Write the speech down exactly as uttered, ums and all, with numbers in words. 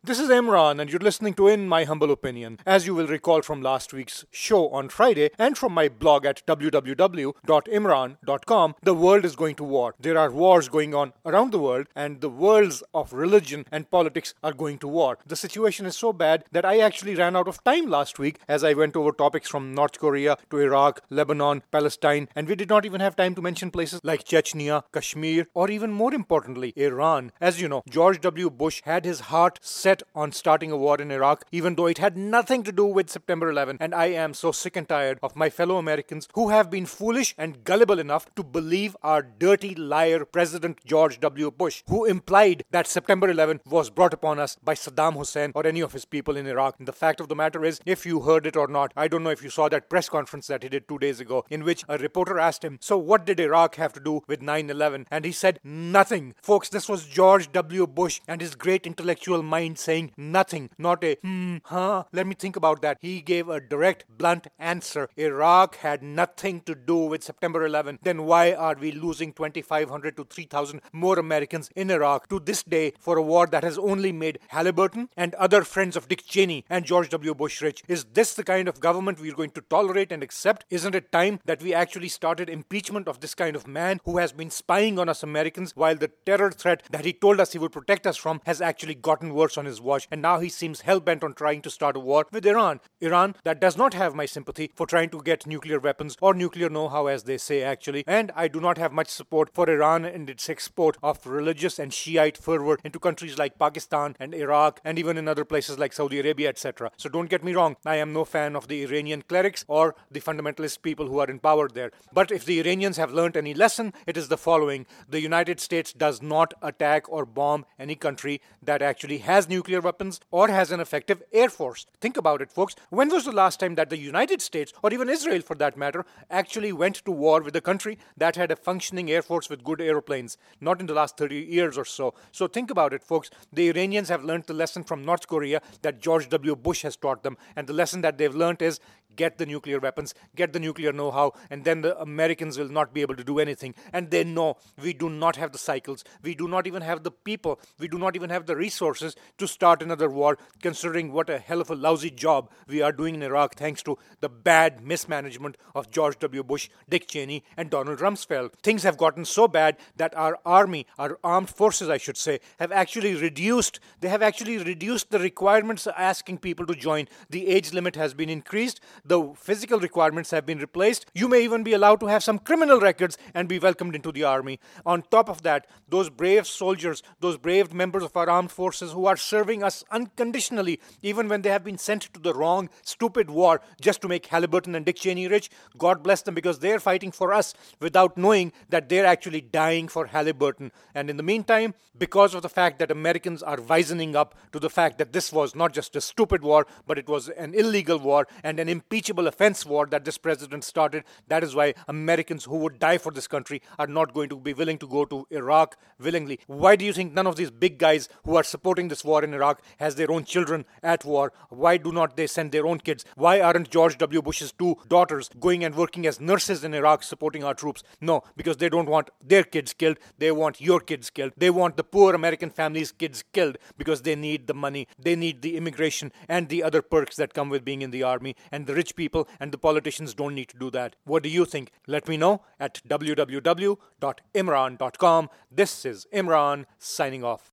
This is Imran, and you're listening to In My Humble Opinion. As you will recall from last week's show on Friday and from my blog at w w w dot imran dot com, the world is going to war. There are wars going on around the world, and the worlds of religion and politics are going to war. The situation is so bad that I actually ran out of time last week as I went over topics from North Korea to Iraq, Lebanon, Palestine, and we did not even have time to mention places like Chechnya, Kashmir, or even more importantly, Iran. As you know, George W. Bush had his heart set on starting a war in Iraq, even though it had nothing to do with September eleventh, and I am so sick and tired of my fellow Americans who have been foolish and gullible enough to believe our dirty liar President George W. Bush, who implied that September eleventh was brought upon us by Saddam Hussein or any of his people in Iraq. And the fact of the matter is, if you heard it or not, I don't know if you saw that press conference that he did two days ago, in which a reporter asked him, so what did Iraq have to do with nine eleven? And he said, nothing. Folks, this was George W. Bush and his great intellectual mind saying nothing, not a hmm, huh, let me think about that. He gave a direct, blunt answer. Iraq had nothing to do with September eleventh. Then why are we losing twenty-five hundred to three thousand more Americans in Iraq to this day for a war that has only made Halliburton and other friends of Dick Cheney and George W. Bush rich? Is this the kind of government we're going to tolerate and accept? Isn't it time that we actually started impeachment of this kind of man who has been spying on us Americans while the terror threat that he told us he would protect us from has actually gotten worse on his watch, and now he seems hell-bent on trying to start a war with Iran. Iran that does not have my sympathy for trying to get nuclear weapons or nuclear know-how, as they say actually, and I do not have much support for Iran and its export of religious and Shiite fervor into countries like Pakistan and Iraq and even in other places like Saudi Arabia, et cetera. So don't get me wrong, I am no fan of the Iranian clerics or the fundamentalist people who are in power there. But if the Iranians have learned any lesson, it is the following: the United States does not attack or bomb any country that actually has nuclear weapons or has an effective air force. Think about it, folks. When was the last time that the United States, or even Israel for that matter, actually went to war with a country that had a functioning air force with good aeroplanes? Not in the last thirty years or so. So think about it, folks. The Iranians have learned the lesson from North Korea that George W. Bush has taught them, and the lesson that they've learned is get the nuclear weapons, get the nuclear know-how, and then the Americans will not be able to do anything. And they know we do not have the cycles, we do not even have the people, we do not even have the resources to start another war, considering what a hell of a lousy job we are doing in Iraq thanks to the bad mismanagement of George W. Bush, Dick Cheney, and Donald Rumsfeld. Things have gotten so bad that our army, our armed forces I should say, have actually reduced, they have actually reduced the requirements asking people to join. The age limit has been increased, the physical requirements have been replaced. You may even be allowed to have some criminal records and be welcomed into the army. On top of that, those brave soldiers, those brave members of our armed forces who are serving us unconditionally, even when they have been sent to the wrong, stupid war just to make Halliburton and Dick Cheney rich, God bless them, because they're fighting for us without knowing that they're actually dying for Halliburton. And in the meantime, because of the fact that Americans are wisening up to the fact that this was not just a stupid war, but it was an illegal war and an impeachable offense war that this president started, that is why Americans who would die for this country are not going to be willing to go to Iraq willingly. Why do you think none of these big guys who are supporting this war in Iraq has their own children at war? Why do not they send their own kids? Why aren't George W. Bush's two daughters going and working as nurses in Iraq supporting our troops? No, because they don't want their kids killed. They want your kids killed. They want the poor American families' kids killed because they need the money. They need the immigration and the other perks that come with being in the army. And the rich people and the politicians don't need to do that. What do you think? Let me know at w w w dot imran dot com. This is Imran signing off.